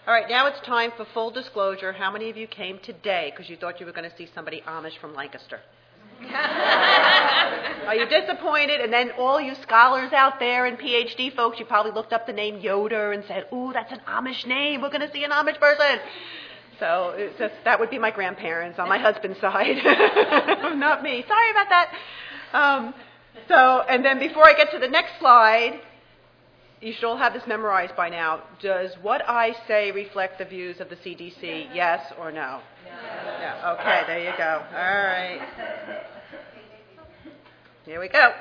All right, now it's time for full disclosure. How many of you came today because you thought you were going to see somebody Amish from Lancaster? Are you disappointed? And then all you scholars out there and PhD folks, you probably looked up the name Yoder and said, ooh, that's an Amish name. We're going to see an Amish person. So it's just, that would be my grandparents on my husband's side. Not me. Sorry about that. And then before I get to the next slide, you should all have this memorized by now. Does what I say reflect the views of the CDC, yes or no? Yeah. Okay, there you go. All right. Here we go.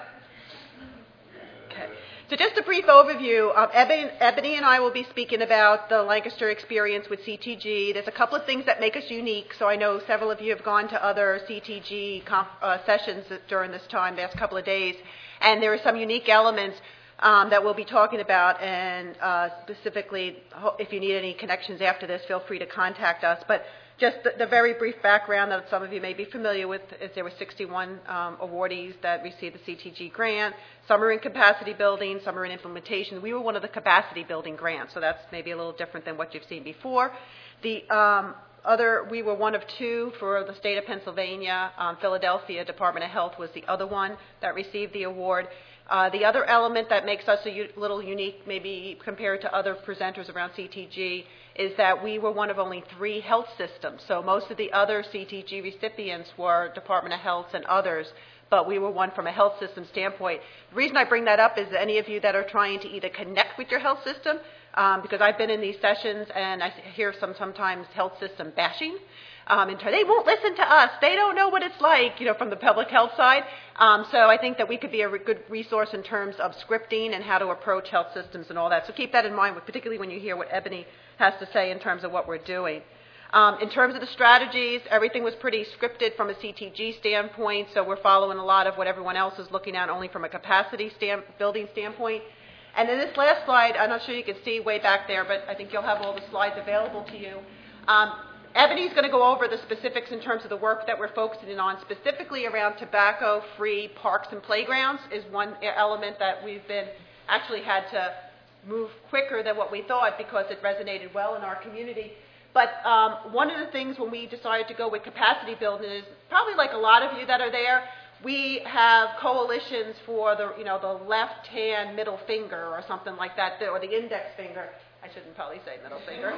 Okay. So just a brief overview. Ebony and I will be speaking about the Lancaster experience with CTG. There's a couple of things that make us unique. So I know several of you have gone to other CTG sessions during this time, the last couple of days. And there are some unique elements that we'll be talking about, and specifically, if you need any connections after this, feel free to contact us. But just the very brief background that some of you may be familiar with is there were 61 awardees that received the CTG grant. Some are in capacity building, some are in implementation. We were one of the capacity building grants, so that's maybe a little different than what you've seen before. We were one of two for the state of Pennsylvania. Philadelphia Department of Health was the other one that received the award. The other element that makes us a little unique, maybe compared to other presenters around CTG, is that we were one of only 3 health systems. So most of the other CTG recipients were Department of Health and others, but we were one from a health system standpoint. The reason I bring that up is any of you that are trying to either connect with your health system, because I've been in these sessions and I hear sometimes health system bashing. They won't listen to us. They don't know what it's like, from the public health side. So I think that we could be a good resource in terms of scripting and how to approach health systems and all that. So keep that in mind, particularly when you hear what Ebony has to say in terms of what we're doing. In terms of the strategies, everything was pretty scripted from a CTG standpoint, so we're following a lot of what everyone else is looking at, only from a capacity building standpoint. And then this last slide, I'm not sure you can see way back there, but I think you'll have all the slides available to you. Ebony's going to go over the specifics in terms of the work that we're focusing on, specifically around tobacco-free parks and playgrounds is one element that we've actually had to move quicker than what we thought because it resonated well in our community. But one of the things when we decided to go with capacity building is probably like a lot of you that are there, we have coalitions for the left hand middle finger or something like that, or the index finger. I shouldn't probably say middle finger.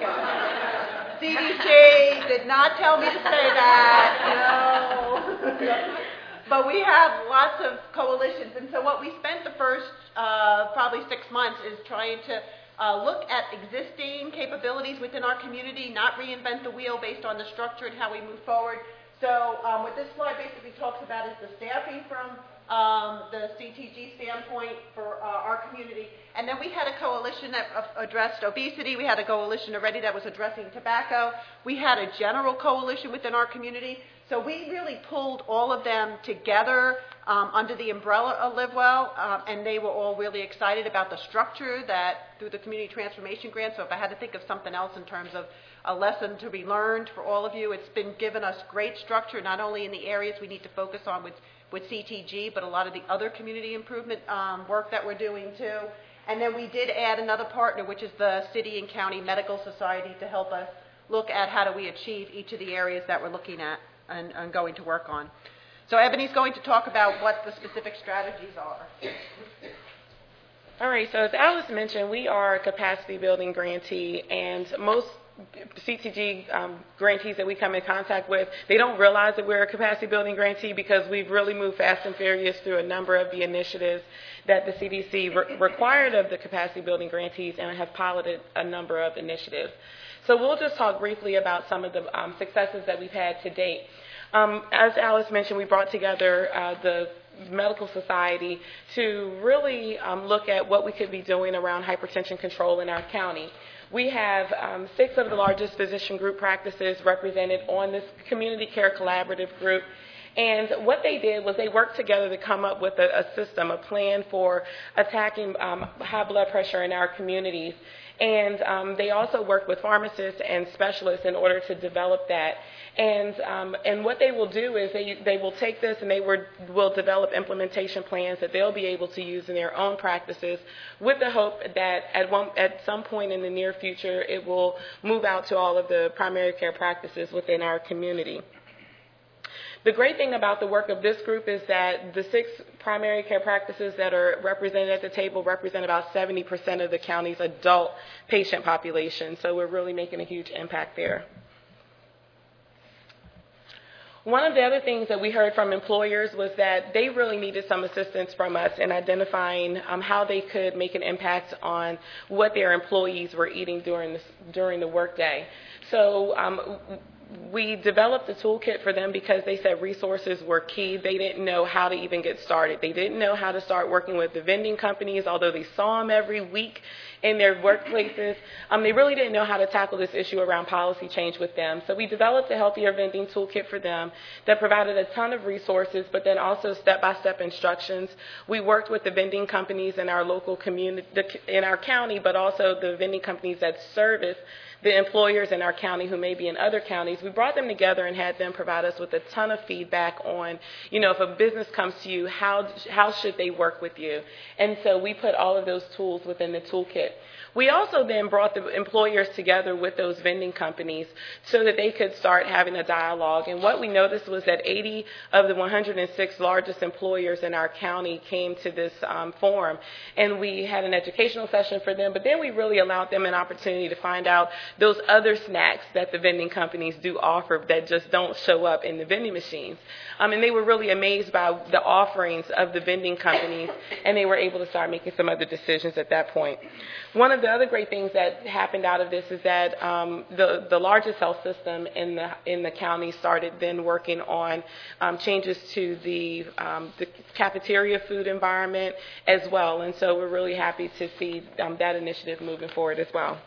CDC did not tell me to say that, no. But we have lots of coalitions, and so what we spent the first probably 6 months is trying to look at existing capabilities within our community, not reinvent the wheel based on the structure and how we move forward. So what this slide basically talks about is the staffing from the CTG standpoint for our community. And then we had a coalition that addressed obesity. We had a coalition already that was addressing tobacco. We had a general coalition within our community. So we really pulled all of them together under the umbrella of LiveWell, and they were all really excited about the structure that through the Community Transformation Grant. So if I had to think of something else in terms of a lesson to be learned for all of you, it's been given us great structure, not only in the areas we need to focus on with CTG, but a lot of the other community improvement work that we're doing too. And then we did add another partner, which is the City and County Medical Society, to help us look at how do we achieve each of the areas that we're looking at and going to work on. So Ebony's going to talk about what the specific strategies are. All right, so as Alice mentioned, we are a capacity building grantee, and most CTG grantees that we come in contact with, they don't realize that we're a capacity building grantee because we've really moved fast and furious through a number of the initiatives that the CDC required of the capacity building grantees and have piloted a number of initiatives. So we'll just talk briefly about some of the successes that we've had to date. As Alice mentioned, we brought together the Medical Society to really look at what we could be doing around hypertension control in our county. We have 6 of the largest physician group practices represented on this Community Care Collaborative group, And what they did was they worked together to come up with a system, a plan for attacking high blood pressure in our communities. And they also worked with pharmacists and specialists in order to develop that. And what they will do is they will take this and they will develop implementation plans that they'll be able to use in their own practices, with the hope that at some point in the near future it will move out to all of the primary care practices within our community. The great thing about the work of this group is that the 6 primary care practices that are represented at the table represent about 70% of the county's adult patient population. So we're really making a huge impact there. One of the other things that we heard from employers was that they really needed some assistance from us in identifying how they could make an impact on what their employees were eating during the workday. So we developed a toolkit for them because they said resources were key. They didn't know how to even get started. They didn't know how to start working with the vending companies, although they saw them every week in their workplaces. They really didn't know how to tackle this issue around policy change with them. So we developed a healthier vending toolkit for them that provided a ton of resources, but then also step-by-step instructions. We worked with the vending companies in our local community, in our county, but also the vending companies that service the employers in our county who may be in other counties. We brought them together and had them provide us with a ton of feedback on, if a business comes to you, how should they work with you? And so we put all of those tools within the toolkit. We also then brought the employers together with those vending companies so that they could start having a dialogue. And what we noticed was that 80 of the 106 largest employers in our county came to this forum. And we had an educational session for them, but then we really allowed them an opportunity to find out those other snacks that the vending companies do offer that just don't show up in the vending machines. And they were really amazed by the offerings of the vending companies, and they were able to start making some other decisions at that point. One of the other great things that happened out of this is that the largest health system in the county started then working on changes to the cafeteria food environment as well. And so we're really happy to see that initiative moving forward as well.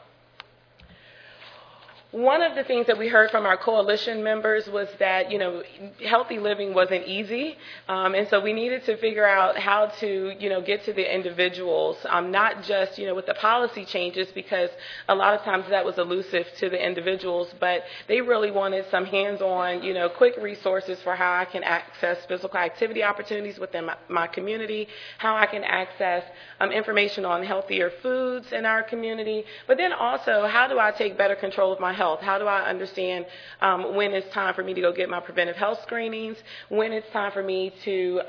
One of the things that we heard from our coalition members was that, healthy living wasn't easy. And so we needed to figure out how to, get to the individuals, not just, with the policy changes, because a lot of times that was elusive to the individuals, but they really wanted some hands-on, quick resources for how I can access physical activity opportunities within my community, how I can access information on healthier foods in our community, but then also how do I take better control of my health? How do I understand when it's time for me to go get my preventive health screenings, when it's time for me to,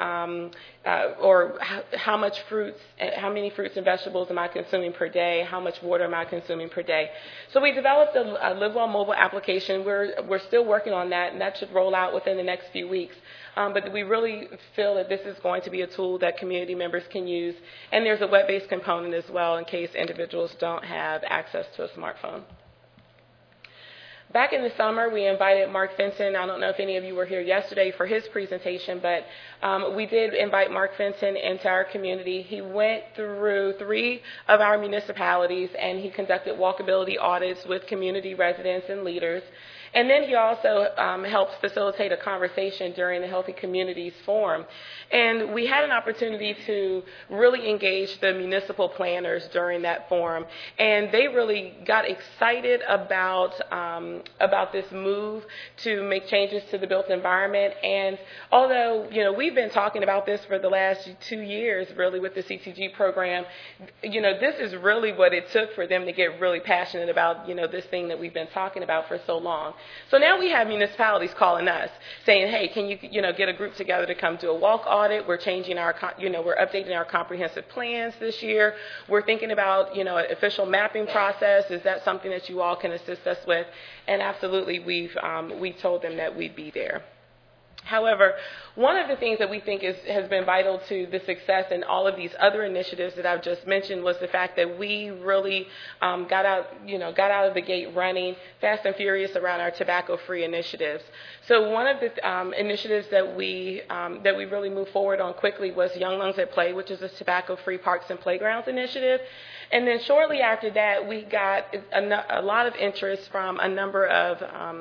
or how many fruits and vegetables am I consuming per day, how much water am I consuming per day. So we developed a Live Well mobile application. We're still working on that, and that should roll out within the next few weeks. But we really feel that this is going to be a tool that community members can use, and there's a web-based component as well in case individuals don't have access to a smartphone. Back in the summer, we invited Mark Fenton. I don't know if any of you were here yesterday for his presentation, but we did invite Mark Fenton into our community. He went through 3 of our municipalities, and he conducted walkability audits with community residents and leaders. And then he also helped facilitate a conversation during the Healthy Communities Forum. And we had an opportunity to really engage the municipal planners during that forum. And they really got excited about this move to make changes to the built environment. And although, we've been talking about this for the last 2 years, really, with the CTG program, this is really what it took for them to get really passionate about, this thing that we've been talking about for so long. So now we have municipalities calling us saying, hey, can you, get a group together to come do a walk audit? We're changing we're updating our comprehensive plans this year. We're thinking about, an official mapping process. Is that something that you all can assist us with? And absolutely, we told them that we'd be there. However, one of the things that we think has been vital to the success in all of these other initiatives that I've just mentioned was the fact that we really got out of the gate running fast and furious around our tobacco-free initiatives. So one of the initiatives that we really moved forward on quickly was Young Lungs at Play, which is a tobacco-free parks and playgrounds initiative. And then shortly after that, we got a lot of interest from a number of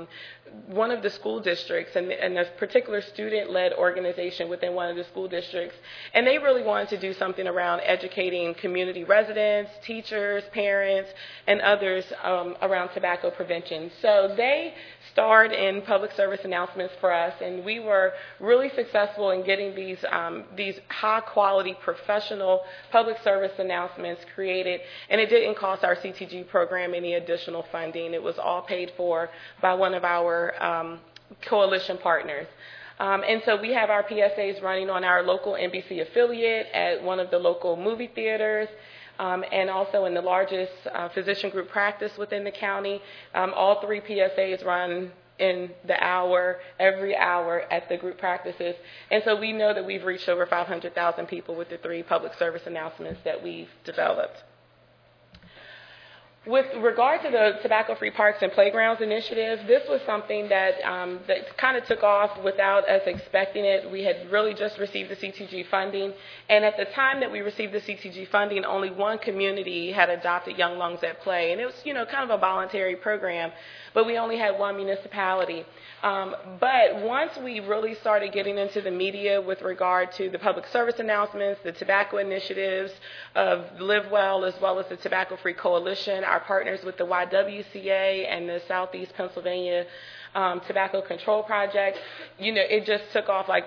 one of the school districts and a particular student-led organization within one of the school districts, and they really wanted to do something around educating community residents, teachers, parents, and others around tobacco prevention. So they starred in public service announcements for us, and we were really successful in getting these high-quality professional public service announcements created, and it didn't cost our CTG program any additional funding. It was all paid for by one of our coalition partners. And so we have our PSAs running on our local NBC affiliate, at one of the local movie theaters, and also in the largest physician group practice within the county. All 3 PSAs run in the hour, every hour at the group practices. And so we know that we've reached over 500,000 people with the 3 public service announcements that we've developed. With regard to the Tobacco-Free Parks and Playgrounds initiative, this was something that kind of took off without us expecting it. We had really just received the CTG funding, and at the time that we received the CTG funding, only one community had adopted Young Lungs at Play, and it was, kind of a voluntary program, but we only had one municipality. But once we really started getting into the media with regard to the public service announcements, the tobacco initiatives of Live Well, as well as the Tobacco-Free Coalition, our partners with the YWCA and the Southeast Pennsylvania Tobacco Control Project, it just took off like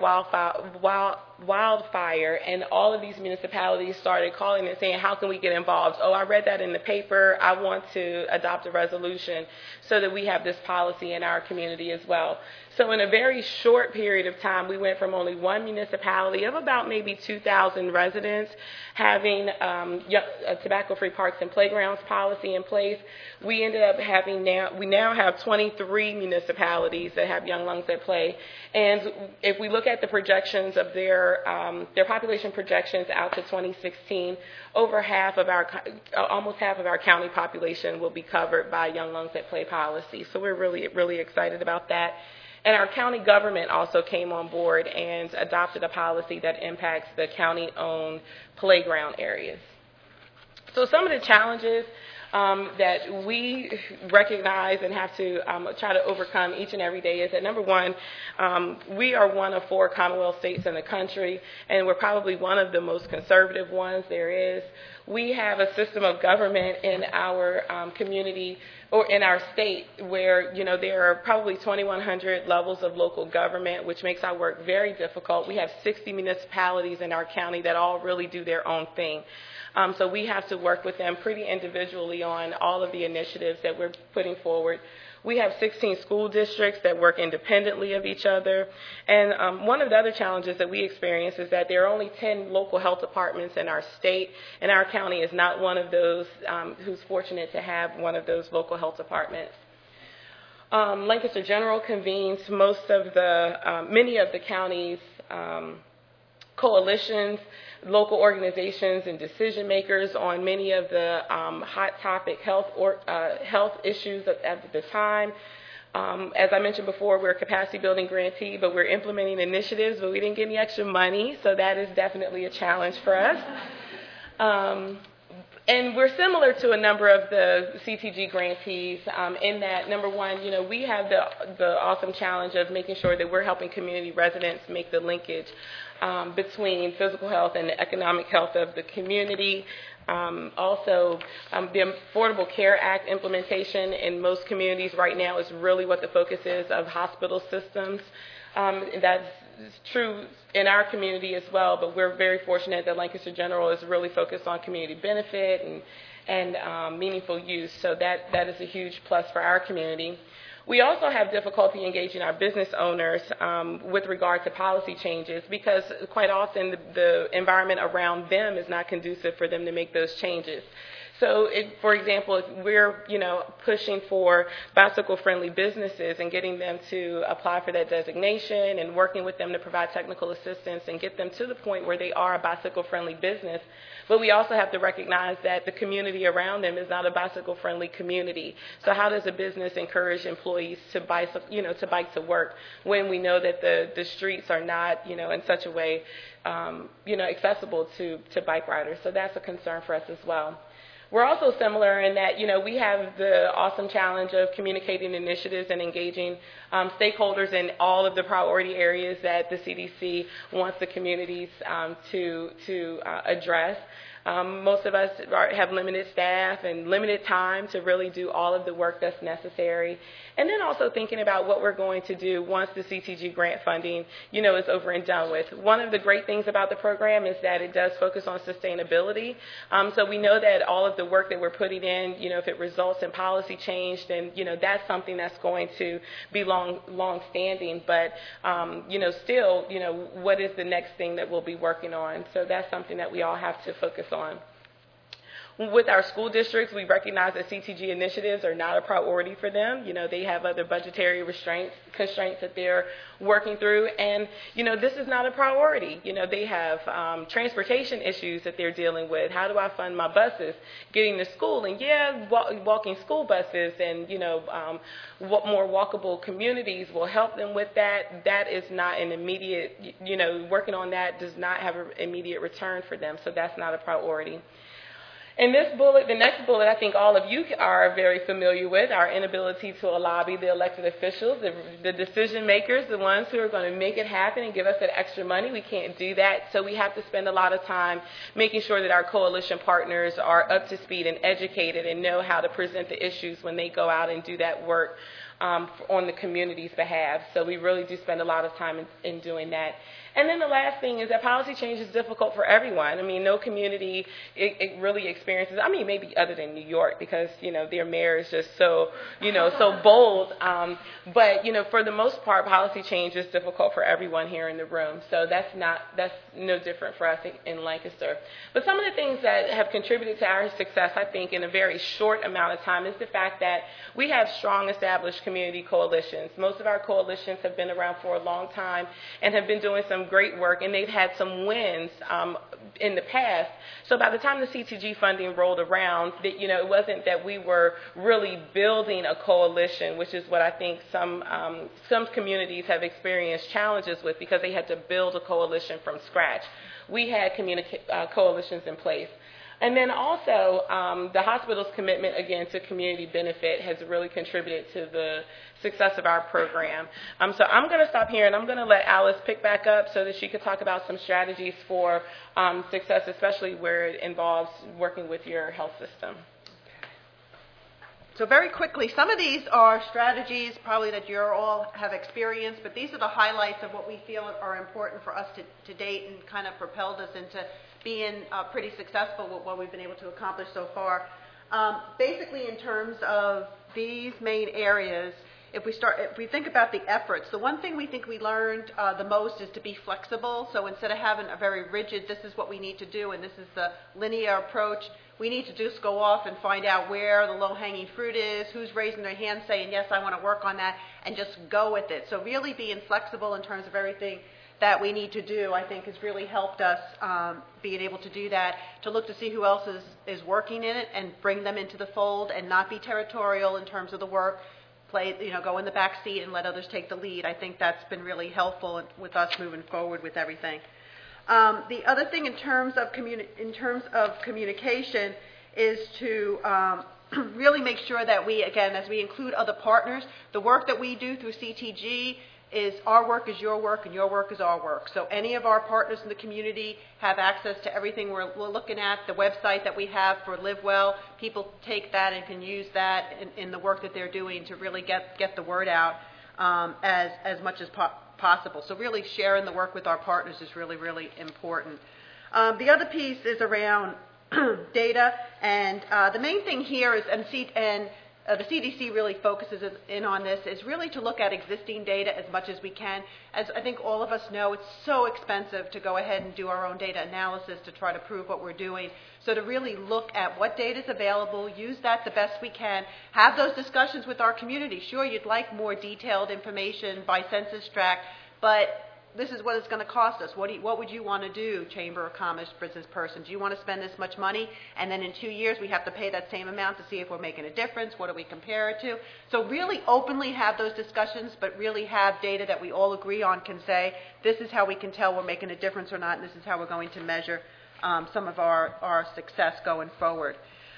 wildfire, and all of these municipalities started calling and saying, how can we get involved? Oh, I read that in the paper. I want to adopt a resolution so that we have this policy in our community as well. So in a very short period of time, we went from only one municipality of about maybe 2,000 residents having a tobacco-free parks and playgrounds policy in place. We ended up we now have 23 municipalities that have Young Lungs at Play. And if we look at the projections of their population projections out to 2016, almost half of our county population will be covered by Young Lungs at Play policy. So we're really, really excited about that. And our county government also came on board and adopted a policy that impacts the county-owned playground areas. So some of the challenges that we recognize and have to try to overcome each and every day is that, number one, we are one of 4 Commonwealth states in the country, and we're probably one of the most conservative ones there is. We have a system of government in our community or in our state where, there are probably 2,100 levels of local government, which makes our work very difficult. We have 60 municipalities in our county that all really do their own thing. So we have to work with them pretty individually on all of the initiatives that we're putting forward. We have 16 school districts that work independently of each other. And one of the other challenges that we experience is that there are only 10 local health departments in our state, and our county is not one of those who's fortunate to have one of those local health departments. Lancaster General convenes many of the county's coalitions, local organizations, and decision makers on many of the hot topic health issues at the time. As I mentioned before, we're a capacity building grantee, but we're implementing initiatives, but we didn't get any extra money, so that is definitely a challenge for us. And we're similar to a number of the CTG grantees in that, number one, we have the awesome challenge of making sure that we're helping community residents make the linkage between physical health and the economic health of the community. Also, the Affordable Care Act implementation in most communities right now is really what the focus is of hospital systems. That's true in our community as well, but we're very fortunate that Lancaster General is really focused on community benefit and meaningful use, so that is a huge plus for our community. We also have difficulty engaging our business owners with regard to policy changes because quite often the environment around them is not conducive for them to make those changes. So, for example, if we're, pushing for bicycle-friendly businesses and getting them to apply for that designation and working with them to provide technical assistance and get them to the point where they are a bicycle-friendly business, but we also have to recognize that the community around them is not a bicycle-friendly community. So how does a business encourage employees to bike to work when we know that the streets are not, in such a way, accessible to bike riders? So that's a concern for us as well. We're also similar in that, we have the awesome challenge of communicating initiatives and engaging stakeholders in all of the priority areas that the CDC wants the communities to address. Most of us have limited staff and limited time to really do all of the work that's necessary. And then also thinking about what we're going to do once the CTG grant funding, is over and done with. One of the great things about the program is that it does focus on sustainability. So we know that all of the work that we're putting in, if it results in policy change, then, that's something that's going to be long-standing. But, still, what is the next thing that we'll be working on? So that's something that we all have to focus on. With our school districts, we recognize that CTG initiatives are not a priority for them. They have other budgetary constraints that they're working through. And, this is not a priority. They have transportation issues that they're dealing with. How do I fund my buses getting to school? And, walking school buses and, more walkable communities will help them with that. That is not an immediate, working on that does not have an immediate return for them. So that's not a priority. And the next bullet, I think all of you are very familiar with, our inability to lobby the elected officials, the decision makers, the ones who are going to make it happen and give us that extra money. We can't do that. So we have to spend a lot of time making sure that our coalition partners are up to speed and educated and know how to present the issues when they go out and do that work on the community's behalf. So we really do spend a lot of time in doing that. And then the last thing is that policy change is difficult for everyone. I mean, no community it really experiences, maybe other than New York because, their mayor is just so, so bold. But, for the most part, policy change is difficult for everyone here in the room. So that's no different for us in Lancaster. But some of the things that have contributed to our success, I think, in a very short amount of time is the fact that we have strong established community coalitions. Most of our coalitions have been around for a long time and have been doing some great work, and they've had some wins in the past. So by the time the CTG funding rolled around, it wasn't that we were really building a coalition, which is what I think some communities have experienced challenges with because they had to build a coalition from scratch. We had coalitions in place. And then also, the hospital's commitment, again, to community benefit has really contributed to the success of our program. So I'm going to stop here, and I'm going to let Alice pick back up so that she could talk about some strategies for success, especially where it involves working with your health system. So very quickly, some of these are strategies probably that you all have experienced, but these are the highlights of what we feel are important for us to date and kind of propelled us into being pretty successful with what we've been able to accomplish so far. Basically, in terms of these main areas, if we think about the efforts, the one thing we think we learned the most is to be flexible. So instead of having a very rigid, this is what we need to do and this is the linear approach, we need to just go off and find out where the low-hanging fruit is, who's raising their hand saying, yes, I want to work on that, and just go with it. So really being flexible in terms of everything that we need to do, I think, has really helped us being able to do that, to look to see who else is working in it and bring them into the fold and not be territorial in terms of the work, go in the back seat and let others take the lead. I think that's been really helpful with us moving forward with everything. The other thing in terms of communication is to really make sure that we, again, as we include other partners, the work that we do through CTG is our work is your work and your work is our work. So any of our partners in the community have access to everything we're looking at, the website that we have for Live Well. People take that and can use that in the work that they're doing to really get the word out as much as possible. So really sharing the work with our partners is really, really important. The other piece is around data, and the main thing here is, the CDC really focuses in on this, is really to look at existing data as much as we can. As I think all of us know, it's so expensive to go ahead and do our own data analysis to try to prove what we're doing. So to really look at what data is available, use that the best we can, have those discussions with our community. Sure, you'd like more detailed information by census tract, but this is what it's going to cost us. What would you want to do, Chamber of Commerce business person? Do you want to spend this much money? And then in 2 years, we have to pay that same amount to see if we're making a difference. What do we compare it to? So really openly have those discussions, but really have data that we all agree on, can say, this is how we can tell we're making a difference or not, and this is how we're going to measure some of our success going forward.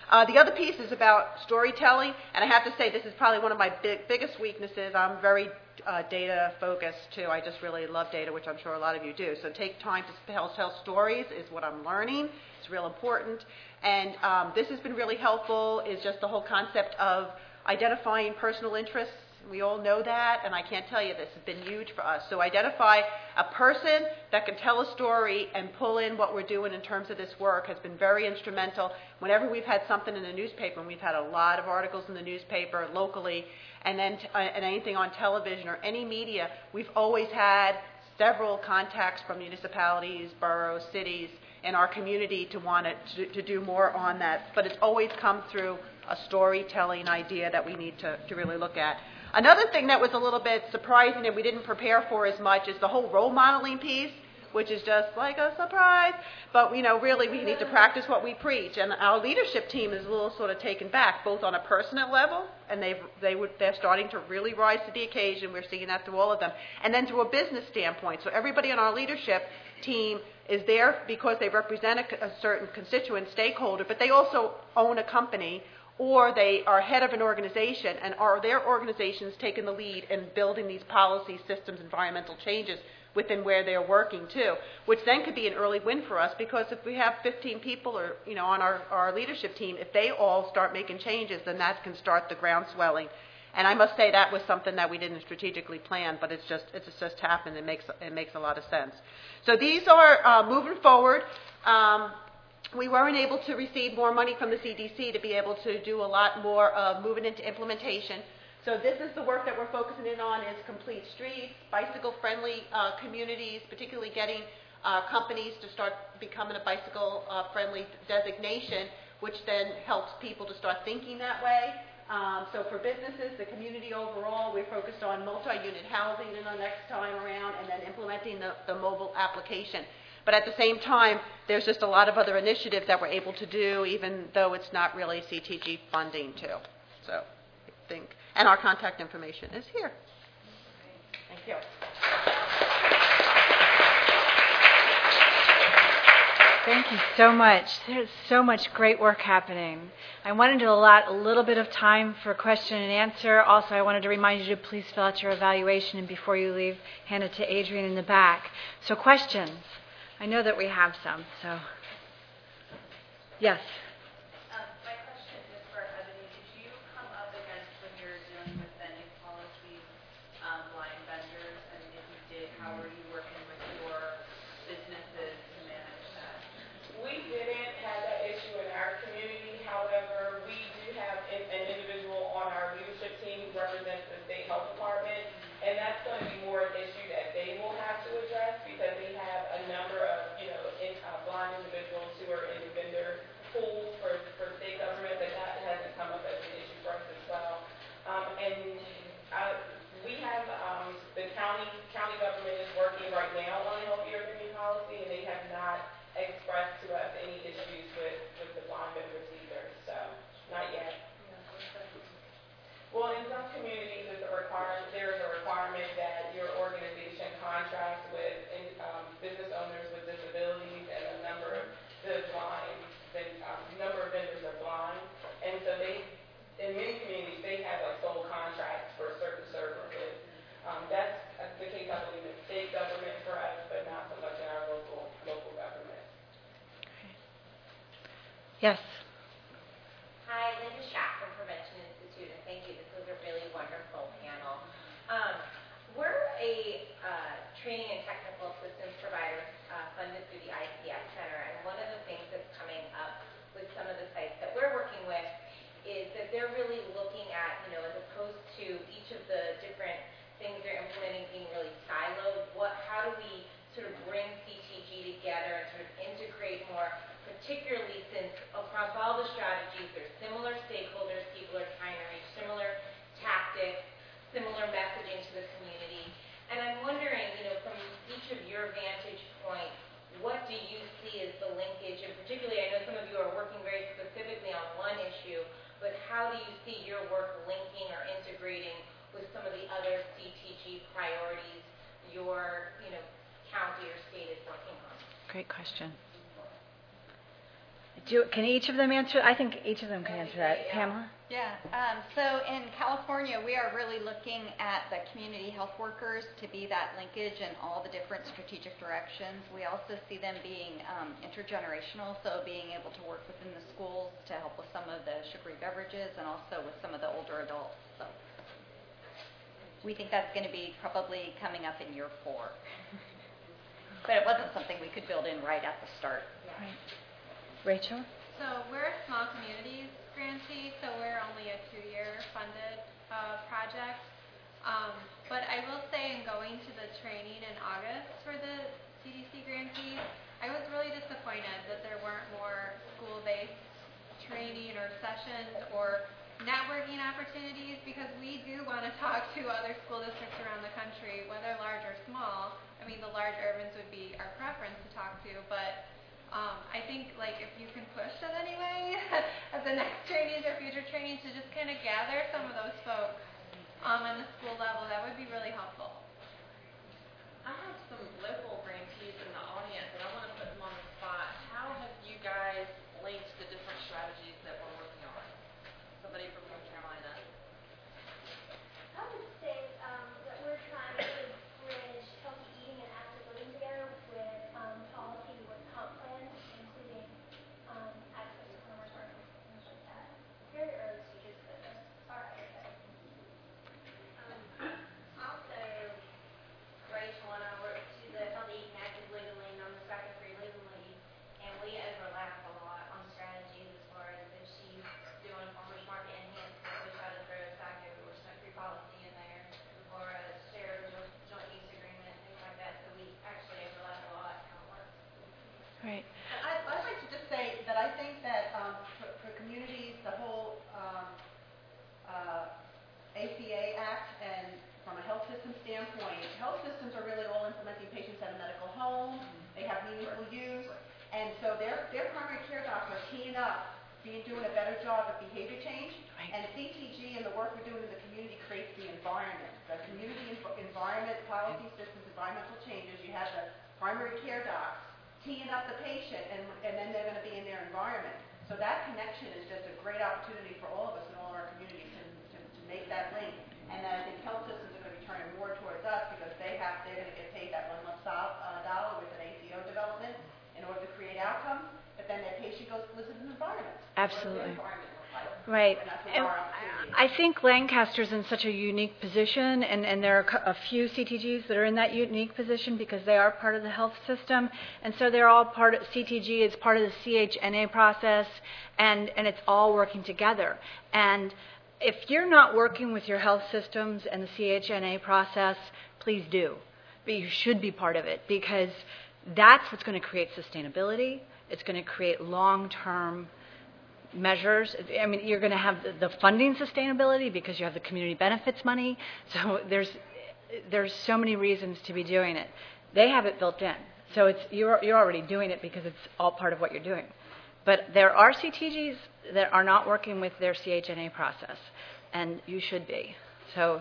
The other piece is about storytelling, and I have to say this is probably one of my biggest weaknesses. I'm very data focused too. I just really love data, which I'm sure a lot of you do. So take time to tell stories is what I'm learning. It's real important. And this has been really helpful, is just the whole concept of identifying personal interests. We all know that, and I can't tell you, this has been huge for us. So identify a person that can tell a story and pull in what we're doing in terms of this work has been very instrumental. Whenever we've had something in the newspaper, and we've had a lot of articles in the newspaper locally, and then and anything on television or any media, we've always had several contacts from municipalities, boroughs, cities in our community to want to do more on that. But it's always come through a storytelling idea that we need to really look at. Another thing that was a little bit surprising and we didn't prepare for as much is the whole role modeling piece, which is just like a surprise. But, really we need to practice what we preach. And our leadership team is a little sort of taken back, both on a personal level, and they're starting to really rise to the occasion. We're seeing that through all of them. And then through a business standpoint. So everybody on our leadership team is there because they represent a certain constituent stakeholder, but they also own a company, or they are head of an organization, and are their organizations taking the lead in building these policy systems, environmental changes within where they're working too, which then could be an early win for us, because if we have 15 people or on our leadership team, if they all start making changes, then that can start the ground swelling. And I must say that was something that we didn't strategically plan, but it's just happened. It makes a lot of sense. So these are moving forward. We weren't able to receive more money from the CDC to be able to do a lot more of moving into implementation. So this is the work that we're focusing in on, is complete streets, bicycle-friendly communities, particularly getting companies to start becoming a bicycle-friendly designation, which then helps people to start thinking that way. So for businesses, the community overall, we're focused on multi-unit housing in the next time around, and then implementing the mobile application. But at the same time, there's just a lot of other initiatives that we're able to do, even though it's not really CTG funding too. So I think, and our contact information is here. Thank you. Thank you so much. There's so much great work happening. I wanted to allot a little bit of time for question and answer. Also, I wanted to remind you to please fill out your evaluation, and before you leave, hand it to Adrian in the back. So questions. I know that we have some, so. Yes. My question is for Ebony. Did you come up against, when you're dealing with vending policies, blind vendors? And if you did, how are you working with your businesses to manage that? We didn't have that issue in our community. However, we do have an individual on our leadership team who represents the state health department, and that's going to be more an issue that they will have to address, because they have a number of blind individuals who are in the vendor pools for state government, but that hasn't come up as an issue for us as well. We have the county government is working right now on a healthier vending policy, and they have not expressed to us any issues with the blind vendors either. So not yet. Well, in some communities, there is a requirement that your organization contracts with business owners with disabilities, and a number of vendors are blind, and so in many communities, they have sole contracts for certain services. That's the case, I believe, in state government for us, but not so much in our local government. Yes. Hi, Linda Schack from Prevention Institute, and thank you. This was a really wonderful panel. We're a training and technical assistance provider funded through the ICF Center, and one of the things that's coming up with some of the sites that we're working with is that they're really looking at, as opposed to each of the different things they're implementing being really siloed, how do we sort of bring CTG together and sort of integrate more, particularly since across all the strategies, there's similar stakeholders, people are trying to reach similar tactics, similar messaging to the community. And I'm wondering, from each of your vantage points, what do you see as the linkage? And particularly, I know some of you are working very specifically on one issue, but how do you see your work linking or integrating with some of the other CTG priorities your, county or state is working on? Great question. Can each of them answer? I think each of them can answer that. Pamela? Yeah. So in California, we are really looking at the community health workers to be that linkage in all the different strategic directions. We also see them being intergenerational, so being able to work within the schools to help with some of the sugary beverages and also with some of the older adults. So we think that's going to be probably coming up in year 4. But it wasn't something we could build in right at the start. Right. Rachel? So we're a small communities grantee, so we're only a 2-year funded project. But I will say in going to the training in August for the CDC grantees, I was really disappointed that there weren't more school-based training or sessions or networking opportunities, because we do want to talk to other school districts around the country, whether large or small. I mean, the large urbans would be our preference to talk to, but I think, like, if you can push it anyway at the next trainings or future trainings to just kind of gather some of those folks on the school level, that would be really helpful. I have some local grantees in the audience, and I want to put them on the spot. How have you guys linked the different strategies that we're working on? Somebody from North Carolina. I would say that we're trying to bridge healthy eating and active living together with policy with comp plans, including access to farmers markets and things like that. Very early stages, but our idea. Also, Rachel and I work to the Healthy Eating Active Living League on the Second Free Living League, and we overlap a lot on strategies as far as if she's doing a farmer's market enhancement, we try to throw a SACO or smoke-free policy in there, or a shared joint use agreement, things like that. So we actually overlap a lot in our work. Right. And I'd like to just say that I think that for communities, the whole ACA Act, and from a health system standpoint, health systems are really all implementing patients at a medical home. They have meaningful use, and so their primary care doctors are teeing up, doing a better job at behavior change. Right. And CTG and the work we're doing in the community creates the environment. The community environment, policy systems, environmental changes. You have the primary care docs teeing up the patient, and then they're going to be in their environment. So that connection is just a great opportunity for all of us in all our communities to make that link. And then I think health systems are going to be turning more towards us, because they're going to get paid that $1 dollar with an ACO development in order to create outcomes. But then their patient lives in an environment. Absolutely. Right. Right. And And I think Lancaster's in such a unique position, and there are a few CTGs that are in that unique position because they are part of the health system, and so they're all part of, CTG is part of the CHNA process, and it's all working together. And if you're not working with your health systems and the CHNA process, please do. But you should be part of it, because that's what's going to create sustainability. It's going to create long-term measures. I mean, you're going to have the funding sustainability because you have the community benefits money. So there's so many reasons to be doing it. They have it built in. So you're already doing it because it's all part of what you're doing. But there are CTGs that are not working with their CHNA process, and you should be. So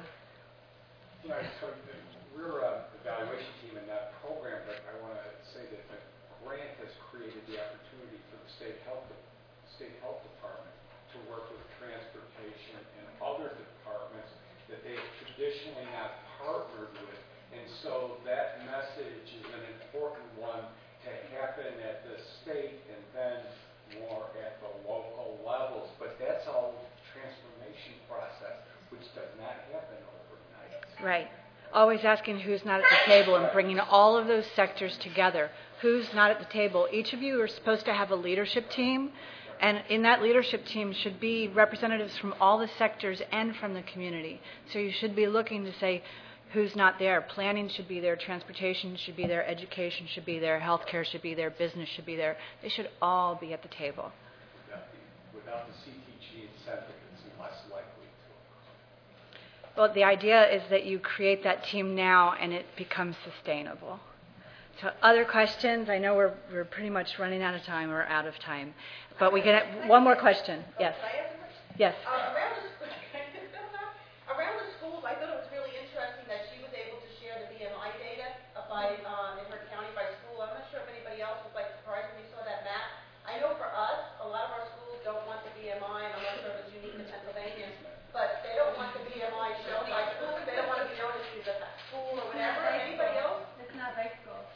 Right, so we're an evaluation team in that program, but I want to say that the grant has created the opportunity for the state health department to work with transportation and other departments that they've traditionally not partnered with. And so that message is an important one to happen at the state and then more at the local levels. But that's all transformation process, which does not happen overnight. right. Always asking who's not at the table and bringing all of those sectors together. Who's not at the table? Each of you are supposed to have a leadership team, and in that leadership team should be representatives from all the sectors and from the community. So you should be looking to say who's not there. Planning should be there, transportation should be there, education should be there, healthcare should be there, business should be there. They should all be at the table. Without the CTG incentive, it's less likely to. Well, the idea is that you create that team now and it becomes sustainable. So other questions? I know we're pretty much running out of time or out of time. But we can have one more question. Yes. Yes. Around the schools, I thought it was really interesting that she was able to share the BMI data in her county by school. I'm not sure if anybody else was surprised when you saw that map. I know for us, a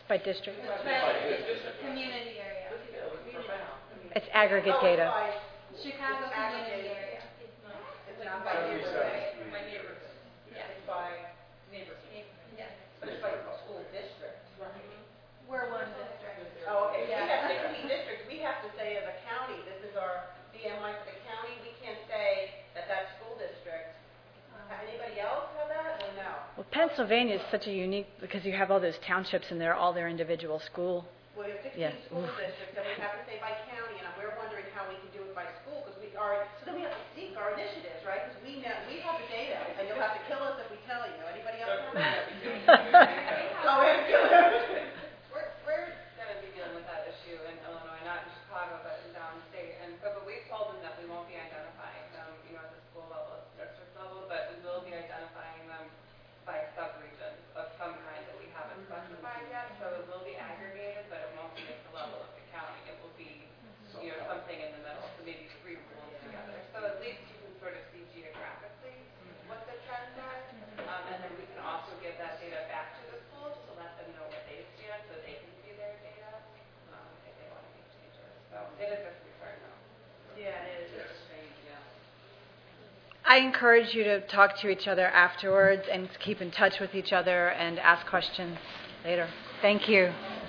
By district. Community area. It's aggregate data. Chicago community area. It's not by neighborhood. My neighbors. It's by Neighbors. Yes. But it's by school district. We're one district. Oh, okay. We have 16 districts. We have to say as a county, this is our BMI for the county. We can't say that that's school district. Anybody else have that or no? Well, Pennsylvania is such a unique, because you have all those townships and they're all their individual school. Well, we have 16 Yeah. school Oof. districts, and we have to say by county, and we're wondering how we can do it by school, because we are, so then we have to seek our initiatives, right? Because we know, we have the data, and you'll have to kill us if we tell you. Anybody else have that? Oh, we have to kill us. We're going to be dealing with that issue in Illinois, not in Chicago, but in downstate. But we've told them that we won't be identifying them, at the school level, at the district level, but we will be identifying them by sub-regions of some kind that we haven't specified yet. So it will be aggregated, but it won't be at the level of the county. It will be, something in the middle, so maybe 3 pools together. So at least you can sort of see geographically what the trends are, and then we can also give that data back to the schools to let them know where they stand, so they can see their data if they want to make changes. So it is a concern, though. Yeah, it is. It's strange, yeah. I encourage you to talk to each other afterwards and keep in touch with each other and ask questions later. Thank you.